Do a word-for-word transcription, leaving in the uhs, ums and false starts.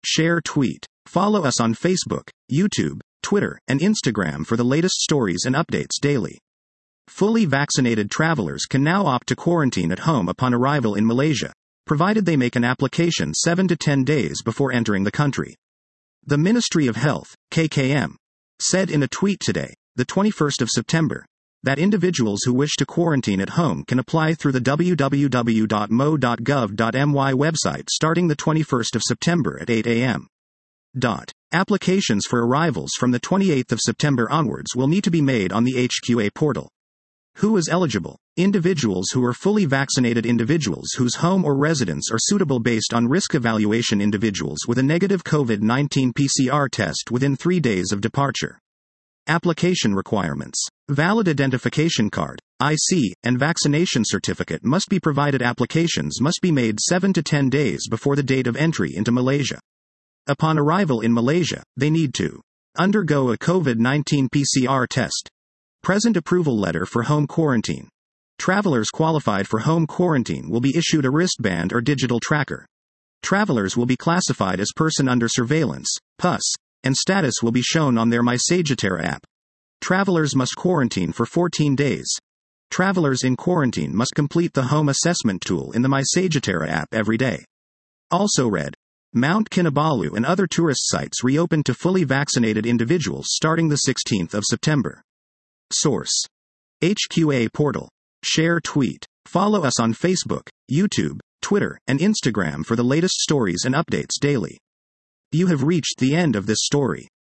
share, tweet. Follow us on Facebook, YouTube, Twitter, and Instagram for the latest stories and updates daily. Fully vaccinated travelers can now opt to quarantine at home upon arrival in Malaysia, provided they make an application seven to ten days before entering the country. The Ministry of Health, K K M, said in a tweet today, the twenty-first of September, that individuals who wish to quarantine at home can apply through the w w w dot m o dot gov dot m y website starting the twenty-first of September at eight a m Dot. Applications for arrivals from the twenty-eighth of September onwards will need to be made on the H Q A portal. Who is eligible? Individuals who are fully vaccinated, individuals whose home or residence are suitable based on risk evaluation, individuals with a negative COVID nineteen P C R test within three days of departure. Application requirements. Valid identification card, I C, and vaccination certificate must be provided. Applications must be made seven to ten days before the date of entry into Malaysia. Upon arrival in Malaysia, they need to undergo a COVID nineteen P C R test. Present approval letter for home quarantine. Travelers qualified for home quarantine will be issued a wristband or digital tracker. Travelers will be classified as person under surveillance, P U S, and status will be shown on their MySagittera app. Travelers must quarantine for fourteen days. Travelers in quarantine must complete the home assessment tool in the MySagittera app every day. Also read. Mount Kinabalu and other tourist sites reopened to fully vaccinated individuals starting the sixteenth of September. Source. H Q A portal. Share, tweet. Follow us on Facebook, YouTube, Twitter, and Instagram for the latest stories and updates daily. You have reached the end of this story.